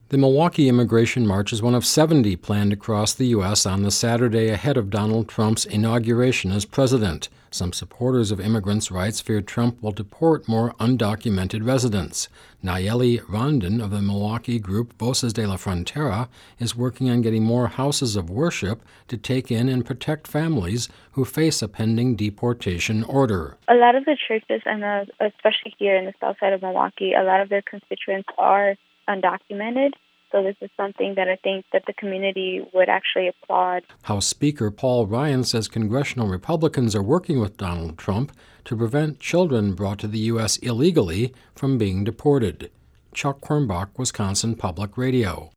The Milwaukee Immigration March is one of 70 planned across the U.S. on the Saturday ahead of Donald Trump's inauguration as president. Some supporters of immigrants' rights fear Trump will deport more undocumented residents. Nayeli Rondon of the Milwaukee group Voces de la Frontera is working on getting more houses of worship to take in and protect families who face a pending deportation order. A lot of the churches, and especially here in the south side of Milwaukee, a lot of their constituents are undocumented. So this is something that I think that the community would actually applaud. House Speaker Paul Ryan says congressional Republicans are working with Donald Trump to prevent children brought to the U.S. illegally from being deported. Chuck Quirmbach, Wisconsin Public Radio.